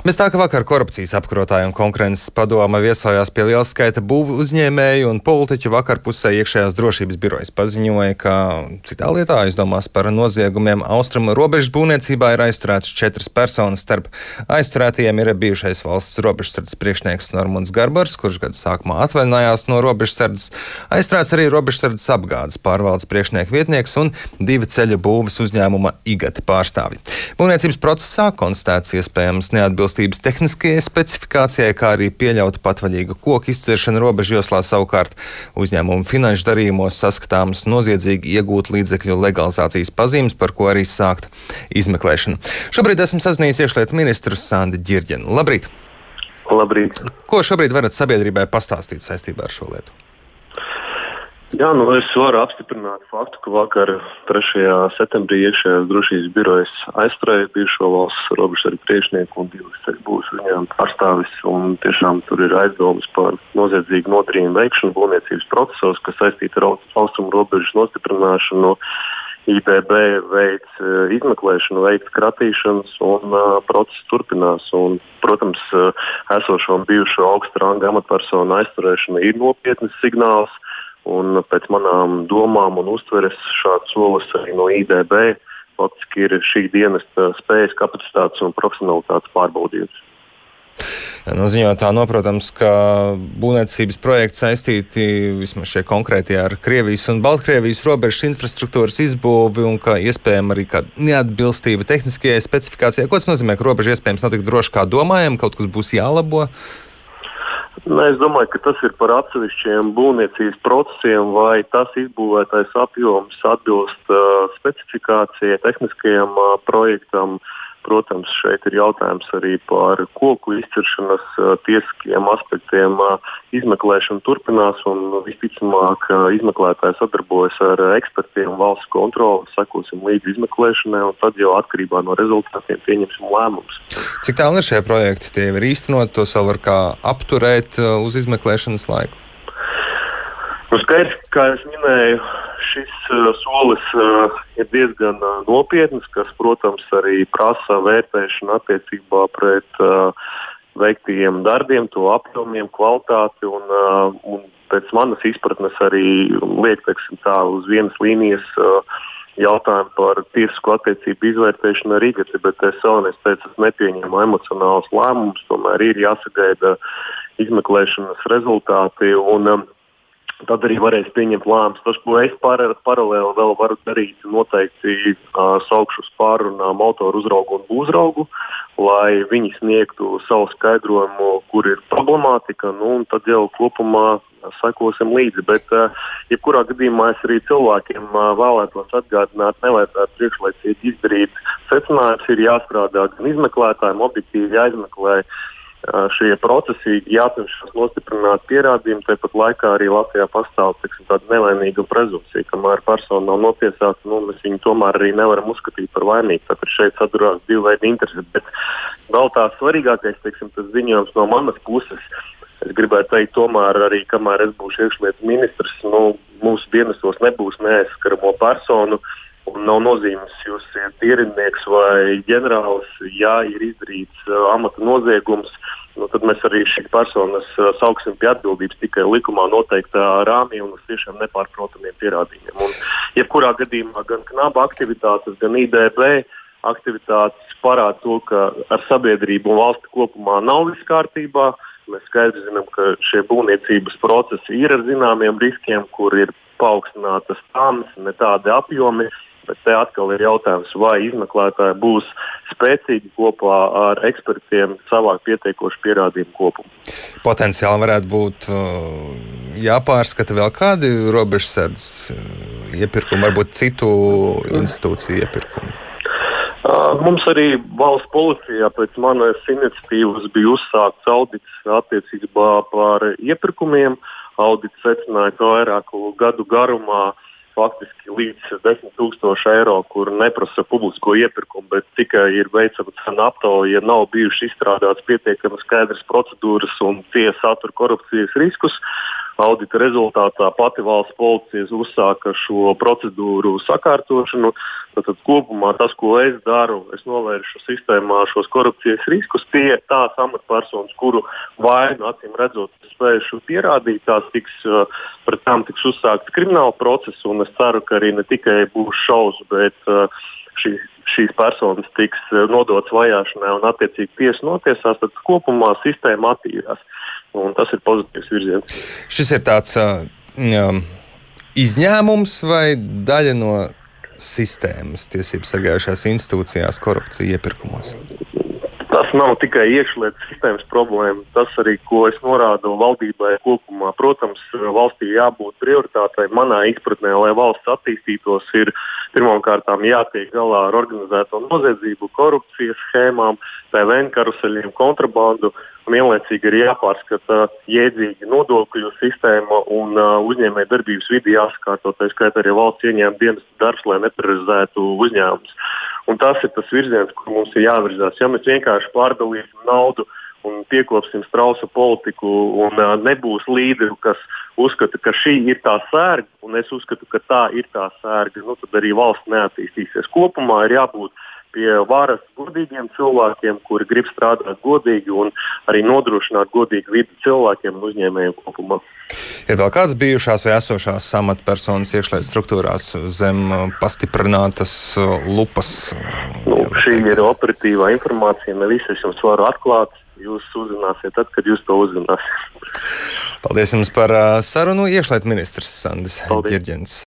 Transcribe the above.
Bez tā, ka vakar Korupcijas apkarotāju un konkurences padome viesojās pie liela skaita būvu uzņēmēju un politiķu, vakar pusē iekšējās drošības birojas paziņoja, ka citā lietā aizdomās par noziegumiem austrumu robežas būvniecībā ir aizturētas 4 personas. Starp aizturētajiem ir bijušais valsts robežsardzes priekšnieks Normunds Garbars, kurš gada sākumā atvaļinājās no robežsardzes. Aizturēts arī robežsardzes apgādes pārvaldes priekšnieka vietnieks un 2 ceļu būves uzņēmuma Igate pārstāvji. Būvniecības procesā konstatēts iespējams neatbilstības tehniskajai specifikācijai, kā arī pieļauta patvaļīga koku izciršana robežjoslā. Savukārt uzņēmuma finanšu darījumos saskatāmas noziedzīgi iegūt līdzekļu legalizācijas pazīmes, par ko arī sākt izmeklēšana. Šobrīd esmu sazinājies iekšlietu ministru Sandi Ģirģeni. Labrīt! Labrīt! Ko šobrīd varat sabiedrībai pastāstīt saistībā ar šo lietu? Jā, es varu apstiprināt faktu, ka vakar 3. septembrī iekšējās drošības birojas aizturēja bijušo valsts robežsargu priekšnieku un 2 ceļu būves uzņēmuma pārstāvis. Tiešām tur ir aizdomas par noziedzīgu nodarījumu veikšanu būvniecības procesos, kas saistīti ar austrumu robežas nostiprināšanu. IDB veids izmeklēšanu, veids kratīšanas un process turpinās. Protams, esošo un bijušo augsta ranga amatpersonu aizturēšana ir nopietnas signāls. Un pēc manām domām un uztveres šāds solis arī no IDB faktiski ir šī dienesta spējas, kapacitātes un profesionalitātes pārbaudījums. No ziņotā noprotams, ka būvniecības projekti saistīti vismaz šie konkrētie ar Krievijas un Baltkrievijas robežas infrastruktūras izbūvi un ka iespējama arī kāda neatbilstība tehniskajai specifikācijai. Ko tas nozīmē, ka robeža iespējams nav tik droša, kā domājam, kaut kas būs jālabo? Es domāju, ka tas ir par atsevišķiem būvniecības procesiem, vai tas izbūvētais apjoms atbilst specifikācijai, tehniskajam projektam. Protams, šeit ir jautājums arī par koku izciršanas tiesiskiem aspektiem. Izmeklēšana turpinās un visticamāk izmeklētāji sadarbojas ar ekspertiem valsts kontroli, sekosim līdz izmeklēšanai un tad jau atkarībā no rezultātiem pieņemsim lēmumus. Cik tālu ir šie projekti? Tie ir īstenot, tos vēl var kā apturēt uz izmeklēšanas laiku? Skaidrs, kā es minēju, šis solis ir diezgan nopietns, kas, protams, arī prasa vērtēšanu attiecībā pret veiktajiem darbiem, to apjomiem, kvalitāti un pēc manas izpratnes arī liek, uz vienas līnijas jautājumu par tiesisko attiecību izvērtēšanu ar Igati, bet es teicu, es nepieņemu emocionālus lēmumus, tomēr ir jāsagaida izmeklēšanas rezultāti un tad arī varēs pieņemt lēmumus. Tas, ko es paralēli vēl varu darīt, noteikti saukšu uz pārrunām autoru uzraugu un būvzraugu, lai viņi sniegtu savu skaidrojumu, kur ir problemātika, un tad jau kopumā sekosim līdzi. Bet, jebkurā gadījumā es arī cilvēkiem vēlētos atgādināt, nevajadzētu priekšlaicīgi izdarīt secinājumus, ir jāstrādā gan izmeklētājiem, objektīvi jāizmeklē šie procesi, jācenšas nostiprināt pierādījumu, tāpat laikā arī Latvijā pastāv tāda nevainīga prezumcija, kamēr persona nav notiesāta, mēs viņu tomēr arī nevaram uzskatīt par vainīgu. Tāpēc šeit sadurās 2 veidi intereses, bet vēl tā svarīgākais, tas ziņojums no manas puses, es gribētu teikt, tomēr arī, kamēr es būšu iekšlietu ministrs, mūsu dienestos nebūs neaizskaramo personu. Un nav nozīmes, jūs esat ierindnieks vai ģenerālis, ja ir izdarīts amata noziegums, tad mēs arī šīs personas sauksim pie atbildības tikai likumā noteiktā rāmī un uz tiešām nepārprotamiem pierādījumiem. Un, jebkurā gadījumā gan KNABA aktivitātes, gan IDB aktivitātes parāda to, ka ar sabiedrību un valsti kopumā nav viss kārtībā. Mēs skaidri zinām, ka šie būvniecības procesi ir ar zināmiem riskiem, kur ir paaugstinātas tāmas, ne tādi apjomi. Bet te atkal ir jautājums, vai izmeklētāji būs spēcīgi kopā ar ekspertiem savākt pietiekošu pierādījumu kopumu. Potenciāli varētu būt jāpārskata vēl kādi robežsardzes iepirkumi, varbūt citu institūciju iepirkumi. Mums arī valsts policijā pēc manas iniciatīvas bija uzsākts audits attiecībā par iepirkumiem. Audits secināja, ka vairāku gadu garumā faktiski līdz 10,000 eiro, kur neprasa publisko iepirkumu, bet tikai ir veicama cena aptauja, ja nav bijušas izstrādātas pietiekami skaidras procedūras un tie satur korupcijas riskus. audita rezultātā pati valsts policija uzsāka šo procedūru sakārtošanu. Tad kopumā tas, ko es daru, es novēršu sistēmā šos korupcijas riskus. Tie tās amatpersonas, kuru vainu acīm redzot spējuši pierādīt, pret tām tiks uzsākts krimināla process, un es ceru, ka arī ne tikai būs šausmas, bet šīs personas tiks nodotas vajāšanai un attiecīgi tiesa notiesās, tad kopumā sistēma attīrās. Un tas ir pozitīvs virziens. Šis ir tāds izņēmums vai daļa no sistēmas tiesību sargājušās institūcijās korupcija iepirkumos? Tas nav tikai iekšlietu sistēmas problēma, tas arī, ko es norādu valdībai kopumā. Protams, valstī jābūt prioritātei. Manā izpratnē, lai valsts attīstītos, ir pirmkārtām jātiek galā ar organizēto noziedzību, korupcijas schēmām, PVN karuseļiem, kontrabandu, un vienlaicīgi ir jāpārskata jēdzīga nodokļu sistēma un uzņēmēju darbības vidi jāsakārto, tā skaitā arī valsts ieņēmuma dienesta darbs, lai neprioritizētu uzņēmumus. Un tas ir tas virziens, kur mums ir jāvirzās. Ja mēs vienkārši pārdalīsim naudu un piekopsim strausa politiku un nebūs līderu, kas uzskata, ka šī ir tā sērga, un es uzskatu, ka tā ir tā sērga, tad arī valsts neattīstīsies. Kopumā ir jābūt pie varas godīgiem cilvēkiem, kuri grib strādāt godīgi un arī nodrošināt godīgu vidi cilvēkiem un uzņēmējiem kopumā. Ir vēl kādas bijušās vai esošās amatpersonas iekšlietu struktūrās zem pastiprinātas lupas? Šī ir operatīvā informācija, ne visu es jums varu atklāt. Jūs uzzināsiet tad, kad jūs to uzzināsiet. Paldies jums par sarunu. Iekšlietu ministrs Sandis Ģirģents.